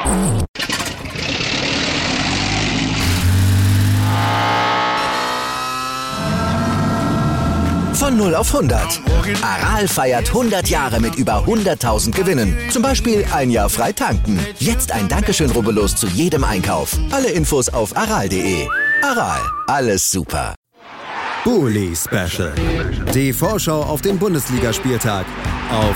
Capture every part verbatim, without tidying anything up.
Von null auf hundert. Aral feiert hundert Jahre mit über hunderttausend Gewinnen. Zum Beispiel ein Jahr frei tanken. Jetzt ein Dankeschön, rubbellos zu jedem Einkauf. Alle Infos auf aral punkt de. Aral, alles super. Bully Special. Die Vorschau auf den Bundesligaspieltag auf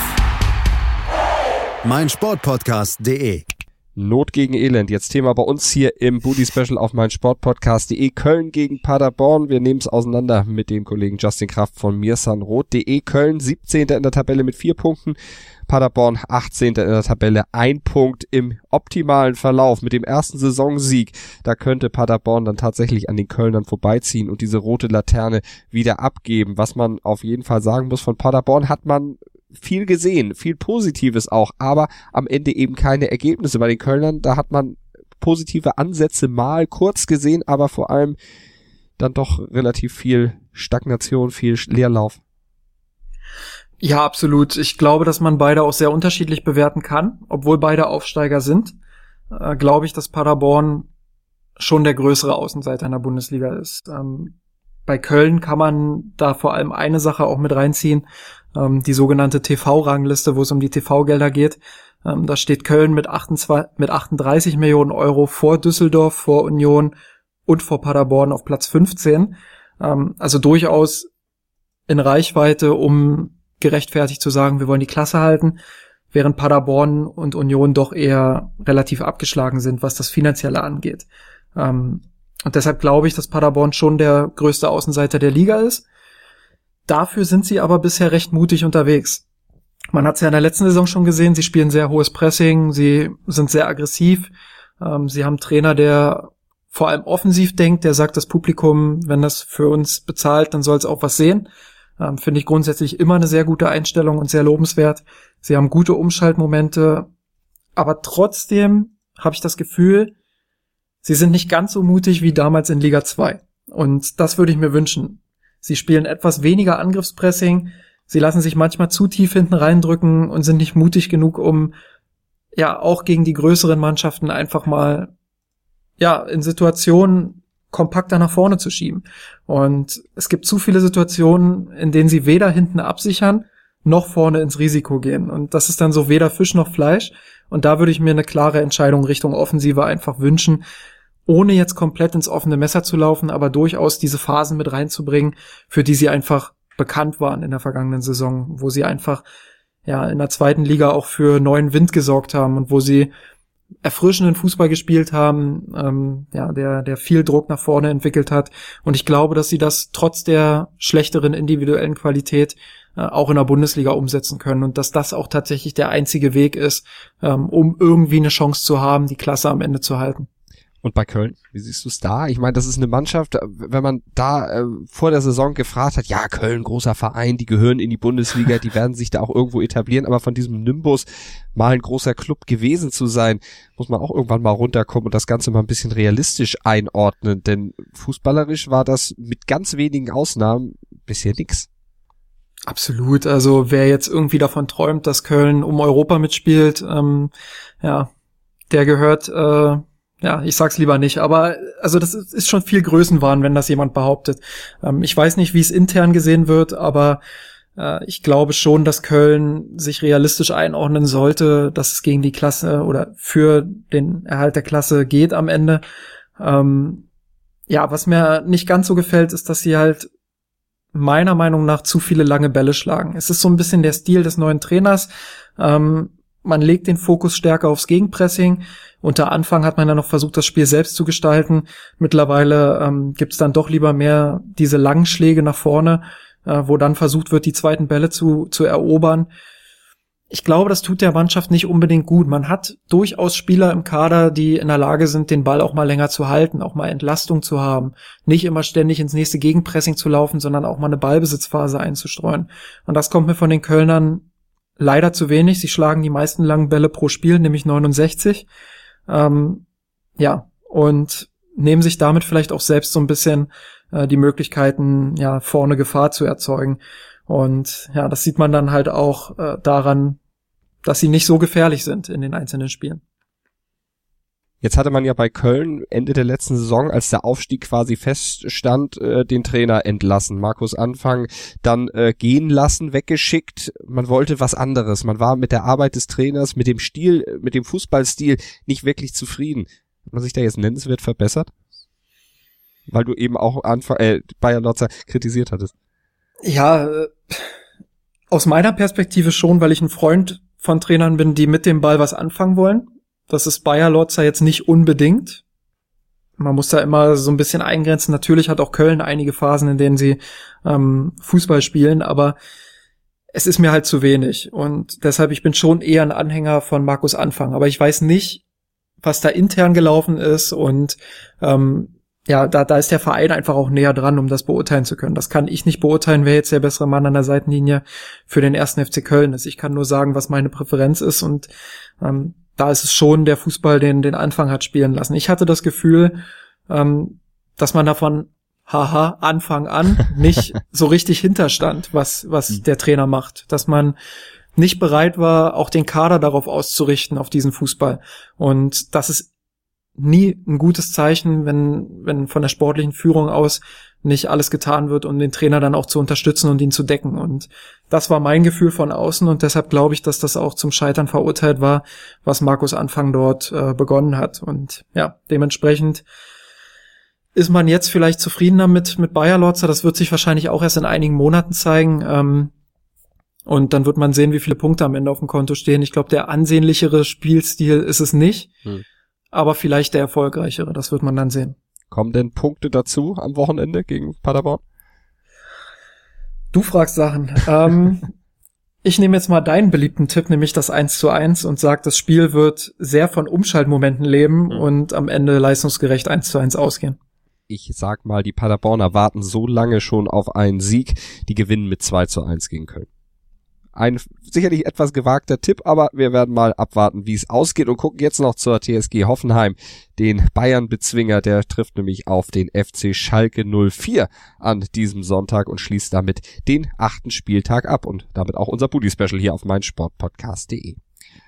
meinsportpodcast punkt de. Not gegen Elend. Jetzt Thema bei uns hier im Bully Special auf meinsportpodcast punkt de. Köln gegen Paderborn. Wir nehmen es auseinander mit dem Kollegen Justin Kraft von mirsanroth punkt de. Köln siebzehnter in der Tabelle mit vier Punkten. Paderborn achtzehnter in der Tabelle, ein Punkt im optimalen Verlauf mit dem ersten Saisonsieg. Da könnte Paderborn dann tatsächlich an den Kölnern vorbeiziehen und diese rote Laterne wieder abgeben. Was man auf jeden Fall sagen muss, von Paderborn hat man viel gesehen, viel Positives auch, aber am Ende eben keine Ergebnisse. Bei den Kölnern, da hat man positive Ansätze mal kurz gesehen, aber vor allem dann doch relativ viel Stagnation, viel Leerlauf. Ja, absolut. Ich glaube, dass man beide auch sehr unterschiedlich bewerten kann. Obwohl beide Aufsteiger sind, äh, glaube ich, dass Paderborn schon der größere Außenseiter in der Bundesliga ist. Ähm, bei Köln kann man da vor allem eine Sache auch mit reinziehen, ähm, die sogenannte T V-Rangliste, wo es um die T V-Gelder geht. Ähm, da steht Köln mit, achtundzwanzig, mit achtunddreißig Millionen Euro vor Düsseldorf, vor Union und vor Paderborn auf Platz fünfzehn. Ähm, also durchaus in Reichweite, um gerechtfertigt zu sagen, wir wollen die Klasse halten, während Paderborn und Union doch eher relativ abgeschlagen sind, was das Finanzielle angeht. Ähm, und deshalb glaube ich, dass Paderborn schon der größte Außenseiter der Liga ist. Dafür sind sie aber bisher recht mutig unterwegs. Man hat es ja in der letzten Saison schon gesehen, sie spielen sehr hohes Pressing, sie sind sehr aggressiv, ähm, sie haben einen Trainer, der vor allem offensiv denkt, der sagt, das Publikum, wenn das für uns bezahlt, dann soll es auch was sehen. Ähm, finde ich grundsätzlich immer eine sehr gute Einstellung und sehr lobenswert. Sie haben gute Umschaltmomente, aber trotzdem habe ich das Gefühl, sie sind nicht ganz so mutig wie damals in Liga zwei. Und das würde ich mir wünschen. Sie spielen etwas weniger Angriffspressing, sie lassen sich manchmal zu tief hinten reindrücken und sind nicht mutig genug, um ja auch gegen die größeren Mannschaften einfach mal ja in Situationen kompakter nach vorne zu schieben. Und es gibt zu viele Situationen, in denen sie weder hinten absichern, noch vorne ins Risiko gehen. Und das ist dann so weder Fisch noch Fleisch. Und da würde ich mir eine klare Entscheidung Richtung Offensive einfach wünschen, ohne jetzt komplett ins offene Messer zu laufen, aber durchaus diese Phasen mit reinzubringen, für die sie einfach bekannt waren in der vergangenen Saison, wo sie einfach ja in der zweiten Liga auch für neuen Wind gesorgt haben und wo sie erfrischenden Fußball gespielt haben, ähm, ja, der der viel Druck nach vorne entwickelt hat. Und ich glaube, dass sie das trotz der schlechteren individuellen Qualität äh, auch in der Bundesliga umsetzen können und dass das auch tatsächlich der einzige Weg ist, ähm, um irgendwie eine Chance zu haben, die Klasse am Ende zu halten. Und bei Köln, wie siehst du es da? Ich meine, das ist eine Mannschaft, wenn man da äh, vor der Saison gefragt hat, ja, Köln, großer Verein, die gehören in die Bundesliga, die werden sich da auch irgendwo etablieren, aber von diesem Nimbus mal ein großer Club gewesen zu sein, muss man auch irgendwann mal runterkommen und das Ganze mal ein bisschen realistisch einordnen, denn fußballerisch war das mit ganz wenigen Ausnahmen bisher nix. Absolut, also wer jetzt irgendwie davon träumt, dass Köln um Europa mitspielt, ähm, ja, der gehört, äh, ja, ich sag's lieber nicht, aber also das ist, ist schon viel Größenwahn, wenn das jemand behauptet. Ähm, ich weiß nicht, wie es intern gesehen wird, aber äh, ich glaube schon, dass Köln sich realistisch einordnen sollte, dass es gegen die Klasse oder für den Erhalt der Klasse geht am Ende. Ähm, ja, was mir nicht ganz so gefällt, ist, dass sie halt meiner Meinung nach zu viele lange Bälle schlagen. Es ist so ein bisschen der Stil des neuen Trainers. Ähm, man legt den Fokus stärker aufs Gegenpressing. Unter Anfang hat man ja noch versucht, das Spiel selbst zu gestalten. Mittlerweile ähm, gibt es dann doch lieber mehr diese langen Schläge nach vorne, äh, wo dann versucht wird, die zweiten Bälle zu zu erobern. Ich glaube, das tut der Mannschaft nicht unbedingt gut. Man hat durchaus Spieler im Kader, die in der Lage sind, den Ball auch mal länger zu halten, auch mal Entlastung zu haben. Nicht immer ständig ins nächste Gegenpressing zu laufen, sondern auch mal eine Ballbesitzphase einzustreuen. Und das kommt mir von den Kölnern leider zu wenig. Sie schlagen die meisten langen Bälle pro Spiel, nämlich neunundsechzig. Ähm, ja, und nehmen sich damit vielleicht auch selbst so ein bisschen äh, die Möglichkeiten, ja, vorne Gefahr zu erzeugen. Und ja, das sieht man dann halt auch äh, daran, dass sie nicht so gefährlich sind in den einzelnen Spielen. Jetzt hatte man ja bei Köln Ende der letzten Saison, als der Aufstieg quasi feststand, äh, den Trainer entlassen. Markus Anfang dann äh, gehen lassen, weggeschickt. Man wollte was anderes. Man war mit der Arbeit des Trainers, mit dem Stil, mit dem Fußballstil nicht wirklich zufrieden. Hat man sich da jetzt nennenswert verbessert? Weil du eben auch Anfang, äh, Bayer Lotzer kritisiert hattest. Ja, äh, aus meiner Perspektive schon, weil ich ein Freund von Trainern bin, die mit dem Ball was anfangen wollen. Das ist Bayer Lotzer jetzt nicht unbedingt. Man muss da immer so ein bisschen eingrenzen. Natürlich hat auch Köln einige Phasen, in denen sie ähm, Fußball spielen, aber es ist mir halt zu wenig. Und deshalb, ich bin schon eher ein Anhänger von Markus Anfang. Aber ich weiß nicht, was da intern gelaufen ist. Und ähm, ja, da, da ist der Verein einfach auch näher dran, um das beurteilen zu können. Das kann ich nicht beurteilen, wer jetzt der bessere Mann an der Seitenlinie für den ersten F C Köln ist. Ich kann nur sagen, was meine Präferenz ist. Und ähm, da ist es schon der Fußball, den den Anfang hat spielen lassen. Ich hatte das Gefühl, ähm, dass man davon, haha, Anfang an, nicht so richtig hinterstand, was was der Trainer macht. Dass man nicht bereit war, auch den Kader darauf auszurichten, auf diesen Fußball. Und das ist nie ein gutes Zeichen, wenn wenn von der sportlichen Führung aus nicht alles getan wird, um den Trainer dann auch zu unterstützen und ihn zu decken. Und das war mein Gefühl von außen und deshalb glaube ich, dass das auch zum Scheitern verurteilt war, was Markus Anfang dort äh, begonnen hat. Und ja, dementsprechend ist man jetzt vielleicht zufriedener mit mit Bayer Lotzer. Das wird sich wahrscheinlich auch erst in einigen Monaten zeigen. Ähm, und dann wird man sehen, wie viele Punkte am Ende auf dem Konto stehen. Ich glaube, der ansehnlichere Spielstil ist es nicht, hm. aber vielleicht der erfolgreichere. Das wird man dann sehen. Kommen denn Punkte dazu am Wochenende gegen Paderborn? Du fragst Sachen. ähm, ich nehme jetzt mal deinen beliebten Tipp, nämlich das eins zu eins und sag, das Spiel wird sehr von Umschaltmomenten leben mhm. und am Ende leistungsgerecht eins zu eins ausgehen. Ich sag mal, die Paderborner warten so lange schon auf einen Sieg, die gewinnen mit zwei zu eins gegen Köln. Ein sicherlich etwas gewagter Tipp, aber wir werden mal abwarten, wie es ausgeht und gucken jetzt noch zur T S G Hoffenheim. Den Bayern-Bezwinger, der trifft nämlich auf den F C Schalke null vier an diesem Sonntag und schließt damit den achten Spieltag ab und damit auch unser Bully-Special hier auf meinsportpodcast punkt de.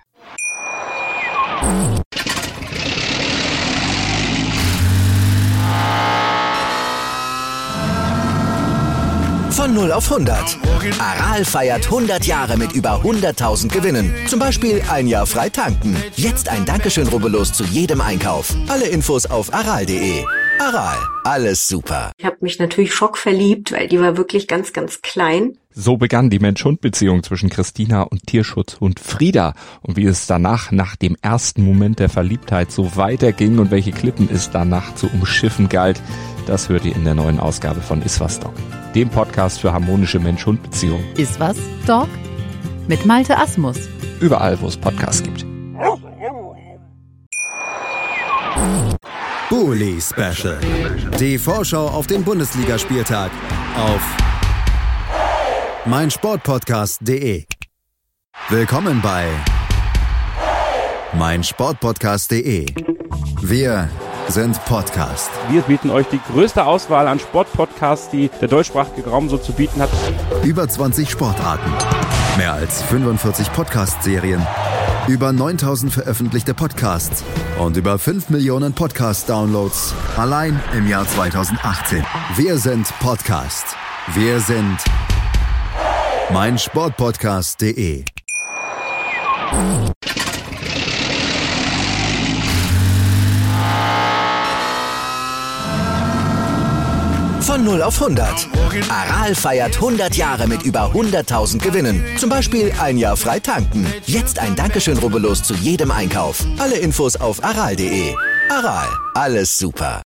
Von null auf hundert. Aral feiert hundert Jahre mit über hunderttausend Gewinnen. Zum Beispiel ein Jahr frei tanken. Jetzt ein Dankeschön, rubbellos zu jedem Einkauf. Alle Infos auf aral punkt de. Aral, alles super. Ich habe mich natürlich schockverliebt, weil die war wirklich ganz, ganz klein. So begann die Mensch-Hund-Beziehung zwischen Christina und Tierschutzhund Frieda. Und wie es danach, nach dem ersten Moment der Verliebtheit, so weiterging und welche Klippen es danach zu umschiffen galt, das hört ihr in der neuen Ausgabe von Iswas Dog, dem Podcast für harmonische Mensch-Hund-Beziehungen. Iswas Dog mit Malte Asmus. Überall, wo es Podcasts gibt. Bully Special. Die Vorschau auf den Bundesligaspieltag auf meinsportpodcast punkt de. Willkommen bei meinsportpodcast punkt de. Wir sind Podcast. Wir bieten euch die größte Auswahl an Sportpodcasts, die der deutschsprachige Raum so zu bieten hat. Über zwanzig Sportarten, mehr als fünfundvierzig Podcast-Serien, über neuntausend veröffentlichte Podcasts und über fünf Millionen Podcast-Downloads allein im Jahr zweitausendachtzehn. Wir sind Podcast. Wir sind meinsportpodcast punkt de. Von null auf hundert. Aral feiert hundert Jahre mit über hunderttausend Gewinnen. Zum Beispiel ein Jahr frei tanken. Jetzt ein Dankeschön, rubbellos zu jedem Einkauf. Alle Infos auf aral punkt de. Aral, alles super.